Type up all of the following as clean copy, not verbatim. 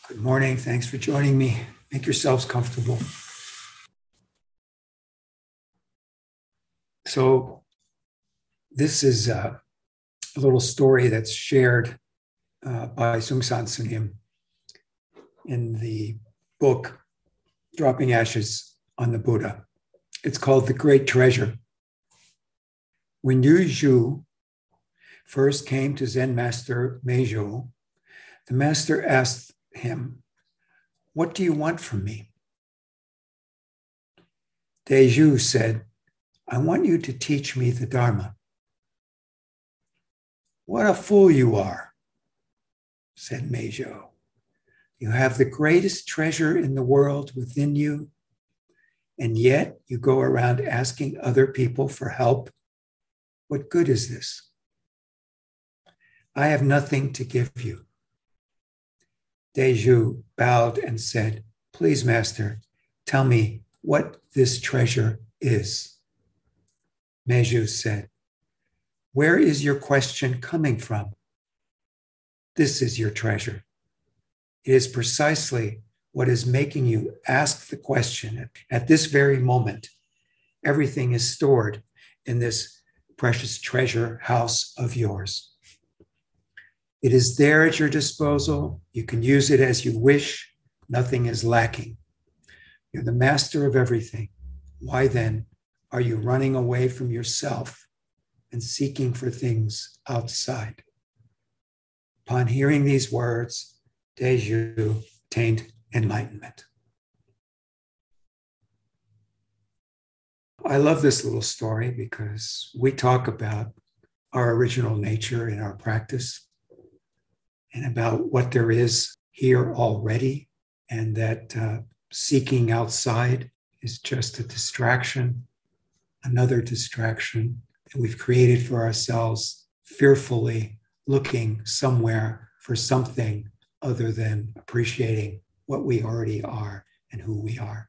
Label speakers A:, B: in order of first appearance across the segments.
A: Good morning. Thanks for joining me. Make yourselves comfortable. So, this is a little story that's shared by Seung-San Sunim in the book Dropping Ashes on the Buddha. It's called The Great Treasure. When Yu Zhu first came to Zen master Meizhou, the master asked him, "What do you want from me?" Deju said, "I want you to teach me the Dharma." "What a fool you are," said Meizhou. "You have the greatest treasure in the world within you, and yet you go around asking other people for help. What good is this? I have nothing to give you." Deju bowed and said, "Please, Master, tell me what this treasure is." Meizhou said, "Where is your question coming from? This is your treasure. It is precisely what is making you ask the question at this very moment. Everything is stored in this precious treasure house of yours. It is there at your disposal. You can use it as you wish. Nothing is lacking. You're the master of everything. Why then are you running away from yourself and seeking for things outside?" Upon hearing these words, Deju attained enlightenment. I love this little story because we talk about our original nature in our practice and about what there is here already, and that seeking outside is just a distraction, another distraction that we've created for ourselves, fearfully looking somewhere for something other than appreciating what we already are and who we are.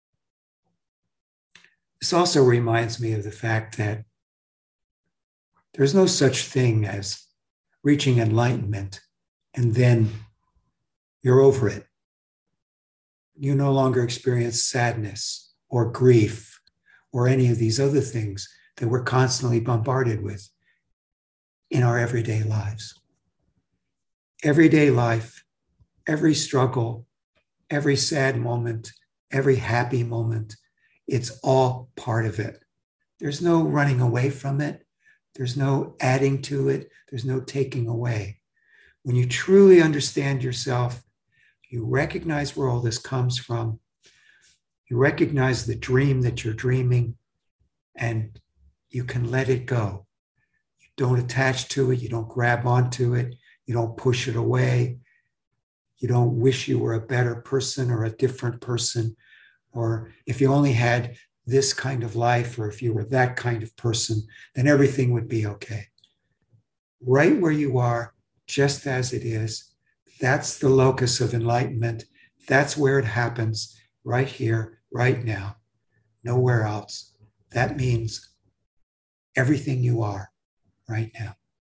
A: This also reminds me of the fact that there's no such thing as reaching enlightenment and then you're over it. You no longer experience sadness or grief or any of these other things that we're constantly bombarded with in our everyday lives. Everyday life, every struggle, every sad moment, every happy moment, it's all part of it. There's no running away from it. There's no adding to it. There's no taking away. When you truly understand yourself, you recognize where all this comes from. You recognize the dream that you're dreaming, and you can let it go. You don't attach to it. You don't grab onto it. You don't push it away. You don't wish you were a better person or a different person, or if you only had this kind of life, or if you were that kind of person, then everything would be okay. Right where you are, just as it is, that's the locus of enlightenment. That's where it happens, right here, right now, nowhere else. That means everything you are right now.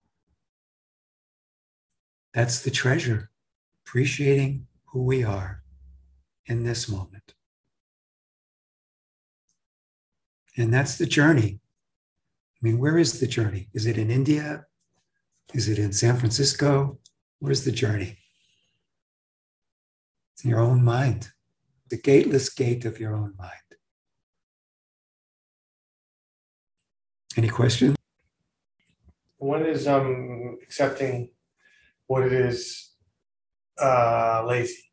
A: That's the treasure, appreciating who we are in this moment. And that's the journey. I mean, where is the journey? Is it in India? Is it in San Francisco? Where's the journey? It's in your own mind, the gateless gate of your own mind. Any questions?
B: When is accepting what it is lazy?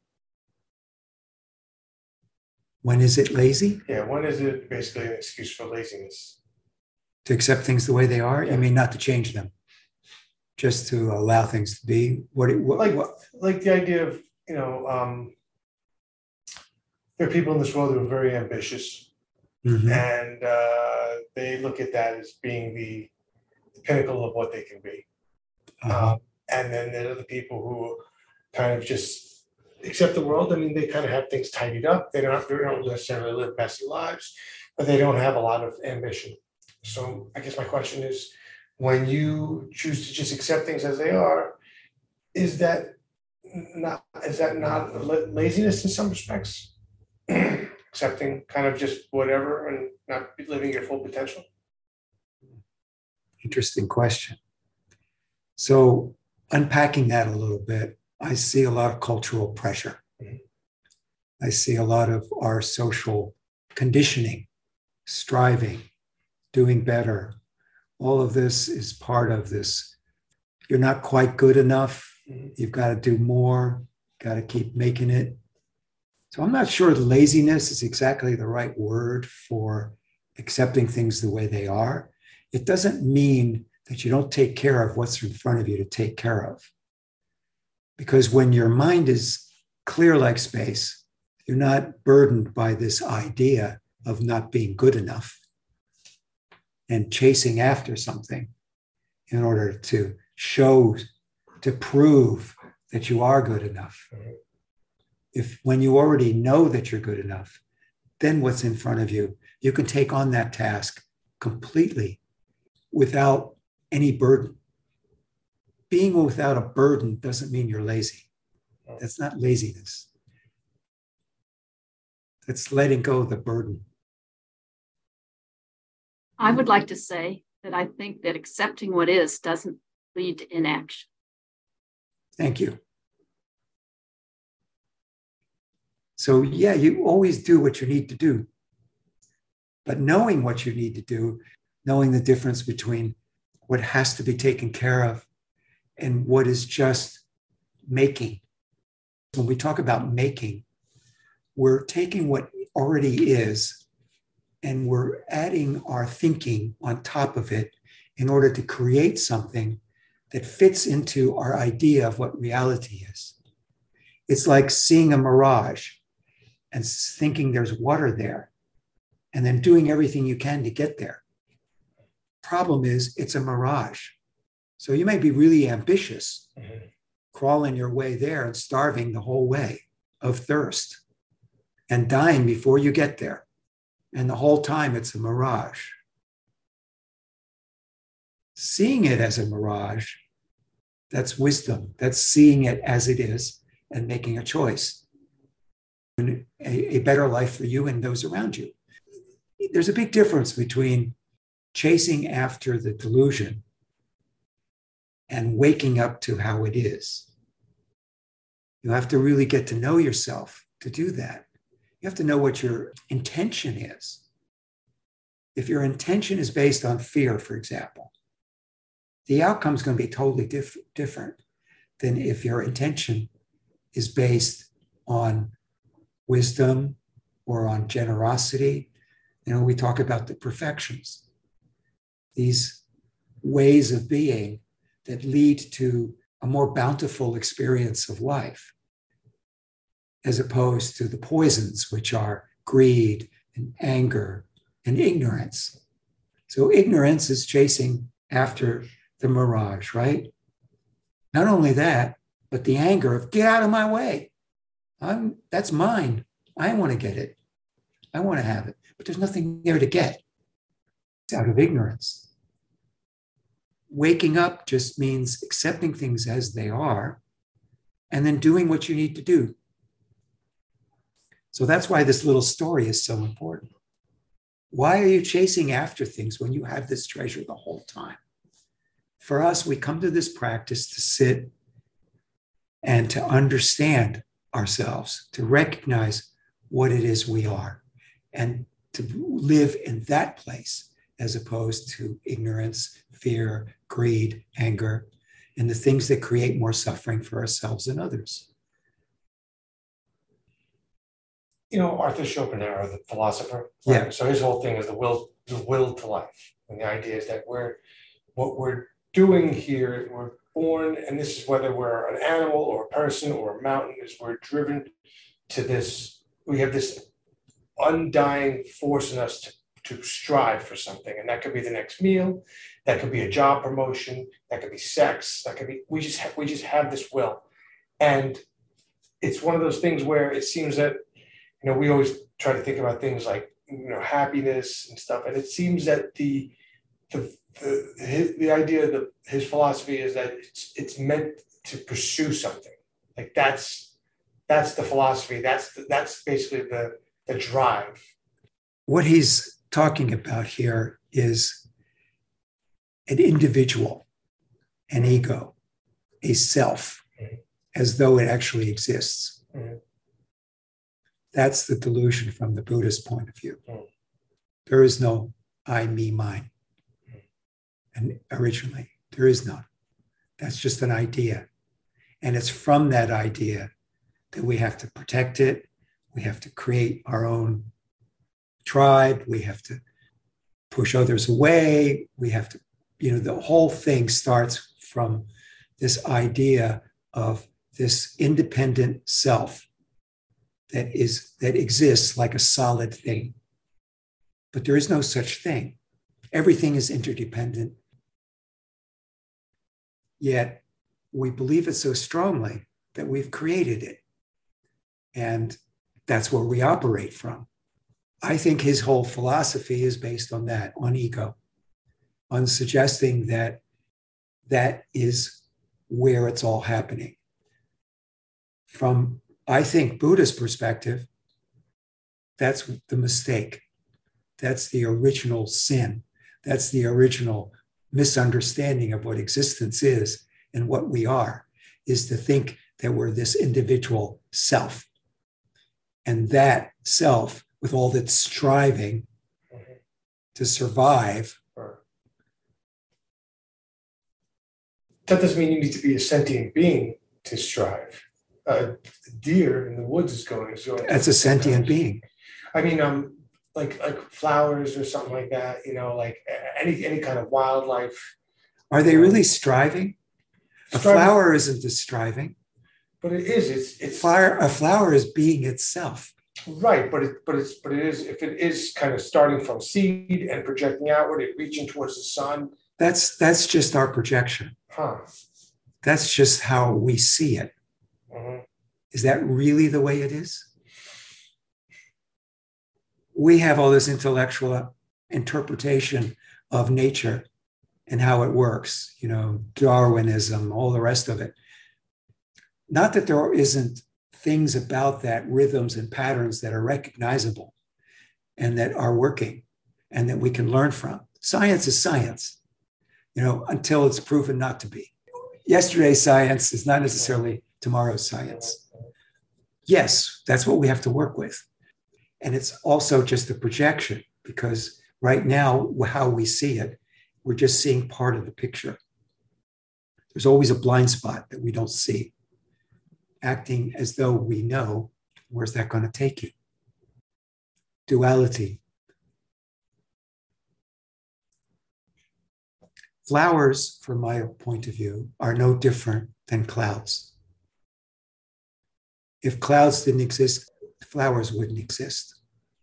A: When is it lazy?
B: Yeah, when is it basically an excuse for laziness?
A: To accept things the way they are?
B: Yeah.
A: You mean not to change them, just to allow things to be?
B: Like the idea of, there are people in this world who are very ambitious, and they look at that as being the pinnacle of what they can be. And then there are the people who kind of just accept the world. I mean, they kind of have things tidied up. They don't necessarily live messy lives, but they don't have a lot of ambition. So I guess my question is, when you choose to just accept things as they are, is that not, is that not laziness in some respects? Accepting kind of just whatever and not living your full potential?
A: Interesting question. So unpacking that a little bit, I see a lot of cultural pressure. I see a lot of our social conditioning, striving, doing better. All of this is part of this. You're not quite good enough. You've got to do more, got to keep making it. So I'm not sure laziness is exactly the right word for accepting things the way they are. It doesn't mean that you don't take care of what's in front of you to take care of. Because when your mind is clear like space, you're not burdened by this idea of not being good enough and chasing after something in order to show, to prove that you are good enough. If when you already know that you're good enough, then what's in front of you, you can take on that task completely without any burden. Being without a burden doesn't mean you're lazy. That's not laziness. That's letting go of the burden.
C: I would like to say that I think that accepting what is doesn't lead to inaction.
A: Thank you. So yeah, you always do what you need to do. But knowing what you need to do, knowing the difference between what has to be taken care of and what is just making. When we talk about making, we're taking what already is and we're adding our thinking on top of it in order to create something that fits into our idea of what reality is. It's like seeing a mirage and thinking there's water there and then doing everything you can to get there. Problem is, it's a mirage. So you may be really ambitious, crawling your way there and starving the whole way of thirst and dying before you get there. And the whole time it's a mirage. Seeing it as a mirage, that's wisdom. That's seeing it as it is and making a choice. And a better life for you and those around you. There's a big difference between chasing after the delusion and waking up to how it is. You have to really get to know yourself to do that. You have to know what your intention is. If your intention is based on fear, for example, the outcome is going to be totally different than if your intention is based on wisdom or on generosity. You know, we talk about the perfections, these ways of being that lead to a more bountiful experience of life, as opposed to the poisons, which are greed and anger and ignorance. So ignorance is chasing after the mirage, right? Not only that, but the anger of get out of my way. That's mine. I want to get it. I want to have it. But there's nothing there to get. It's out of ignorance. Waking up just means accepting things as they are and then doing what you need to do. So that's why this little story is so important. Why are you chasing after things when you have this treasure the whole time? For us, we come to this practice to sit and to understand ourselves, to recognize what it is we are, and to live in that place as opposed to ignorance, fear, greed, anger, and the things that create more suffering for ourselves and others.
B: You know, Arthur Schopenhauer, the philosopher, right?
A: Yeah.
B: So his whole thing is the will to life. And the idea is that what we're doing here, we're born, and this is whether we're an animal or a person or a mountain, is we're driven to this, we have this undying force in us to strive for something. And that could be the next meal, that could be a job promotion, that could be sex, that could be, we just have this will. And it's one of those things where it seems that, you know, we always try to think about things like, you know, happiness and stuff. And it seems that the idea that his philosophy is that it's meant to pursue something. Like that's the philosophy. That's basically the drive.
A: What he's talking about here is an individual, an ego, a self, as though it actually exists. That's the delusion from the Buddhist point of view. There is no I, me, mine. And originally, there is none. That's just an idea. And it's from that idea that we have to protect it. We have to create our own tribe. We have to push others away. We have to, the whole thing starts from this idea of this independent self that exists like a solid thing. But there is no such thing. Everything is interdependent. Yet we believe it so strongly that we've created it. And that's where we operate from. I think his whole philosophy is based on that, on ego, on suggesting that that is where it's all happening. From, I think, Buddhist perspective, that's the mistake. That's the original sin. That's the original misunderstanding of what existence is and what we are, is to think that we're this individual self. And that self, with all its striving to survive.
B: That doesn't mean you need to be a sentient being to strive. A deer in the woods is going.
A: That's a sentient being.
B: I mean, like flowers or something like that. Like any kind of wildlife.
A: Are they really striving? A flower isn't just striving.
B: But it is. It's
A: fire. A flower is being itself.
B: Right, but it is, if it is kind of starting from seed and projecting outward, it reaching towards the sun.
A: That's just our projection. That's just how we see it. Is that really the way it is? We have all this intellectual interpretation of nature and how it works, Darwinism, all the rest of it. Not that there isn't things about that, rhythms and patterns that are recognizable and that are working and that we can learn from. Science is science, until it's proven not to be. Yesterday's science is not necessarily tomorrow's science. Yes, that's what we have to work with. And it's also just a projection, because right now, how we see it, we're just seeing part of the picture. There's always a blind spot that we don't see. Acting as though we know, where's that going to take you? Duality. Flowers, from my point of view, are no different than clouds. If clouds didn't exist, flowers wouldn't exist.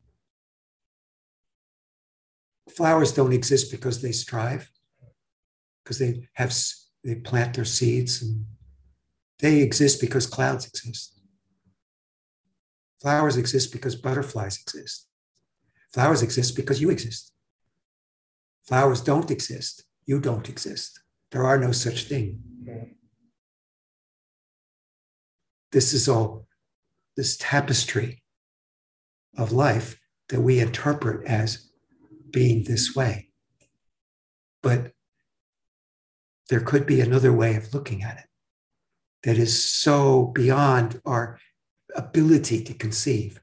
A: Flowers don't exist because they strive, because they plant their seeds, and they exist because clouds exist. Flowers exist because butterflies exist. Flowers exist because you exist. Flowers don't exist. You don't exist. There are no such thing. This is all this tapestry of life that we interpret as being this way. But there could be another way of looking at it that is so beyond our ability to conceive.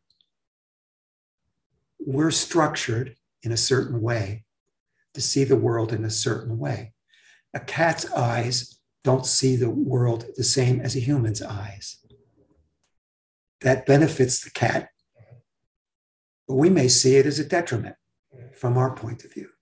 A: We're structured in a certain way to see the world in a certain way. A cat's eyes don't see the world the same as a human's eyes. That benefits the cat, but we may see it as a detriment from our point of view.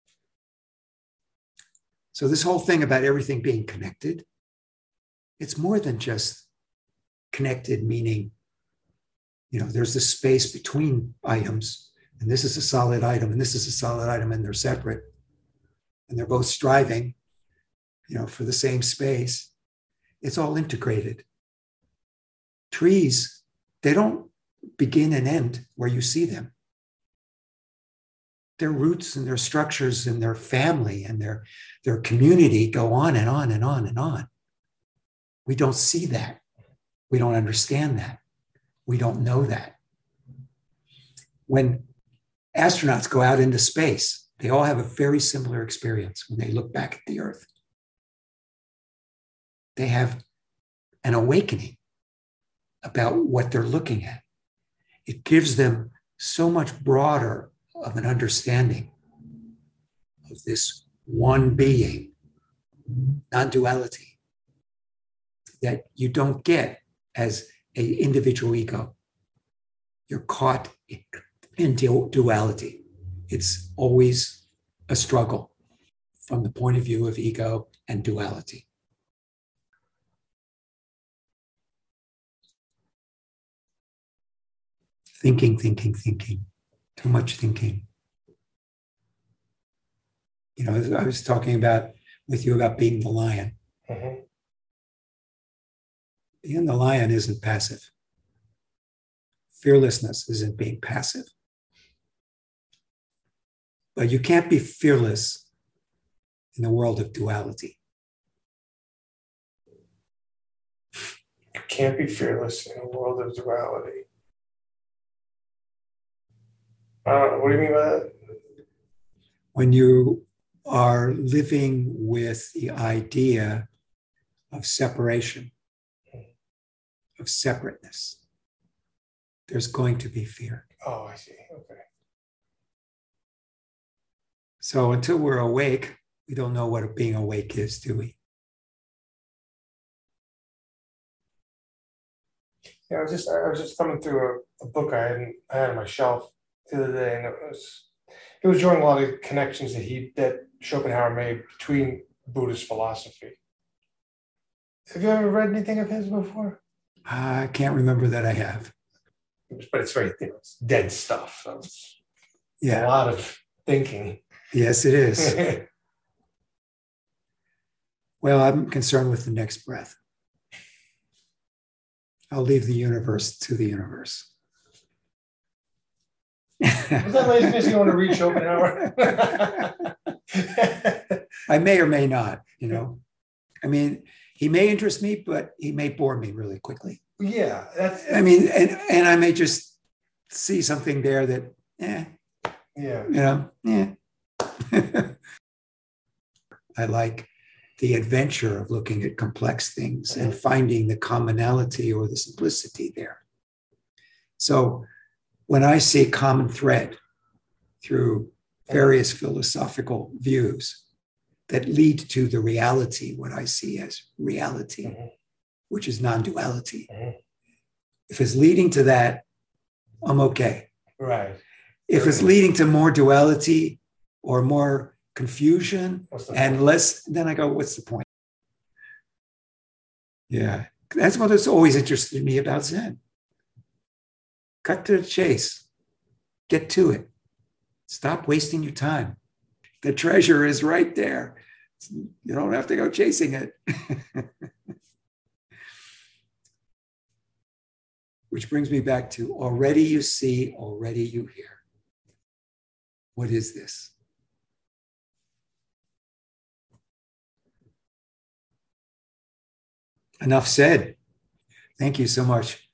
A: So this whole thing about everything being connected, it's more than just connected, meaning, there's this space between items, and this is a solid item, and this is a solid item, and they're separate, and they're both striving, for the same space. It's all integrated. Trees, they don't begin and end where you see them. Their roots and their structures and their family and their community go on and on and on and on. We don't see that. We don't understand that. We don't know that. When astronauts go out into space, they all have a very similar experience when they look back at the Earth. They have an awakening about what they're looking at. It gives them so much broader of an understanding of this one being, non-duality, that you don't get as an individual ego. You're caught in duality. It's always a struggle from the point of view of ego and duality. Thinking. Too much thinking. You know, I was talking with you about being the lion.
B: Mm-hmm.
A: Being the lion isn't passive. Fearlessness isn't being passive. But you can't be fearless in the world of duality.
B: You can't be fearless in a world of duality. What do you mean by that?
A: When you are living with the idea of separation, of separateness, there's going to be fear.
B: Oh, I see. Okay.
A: So until we're awake, we don't know what being awake is, do we?
B: Yeah, I was just thumbing through a book I had on my shelf the other day, and it was drawing a lot of connections that Schopenhauer made between Buddhist philosophy. Have you ever read anything of his before?
A: I can't remember that I have.
B: But it's very, it's dead stuff. So it's
A: a
B: lot of thinking.
A: Yes, it is. Well, I'm concerned with the next breath. I'll leave the universe to the universe.
B: Is that laziness you want to read Schopenhauer?
A: I may or may not, you know. I mean, he may interest me, but he may bore me really quickly.
B: Yeah,
A: and I may just see something there that, I like the adventure of looking at complex things and finding the commonality or the simplicity there. So when I see common thread through various philosophical views that lead to the reality, what I see as reality, which is non-duality, if it's leading to that, I'm okay.
B: Right.
A: If it's leading to more duality or more confusion and less, then I go, what's the point? Yeah, that's what's always interested me about Zen. Cut to the chase. Get to it. Stop wasting your time. The treasure is right there. You don't have to go chasing it. Which brings me back to already you see, already you hear. What is this? Enough said. Thank you so much.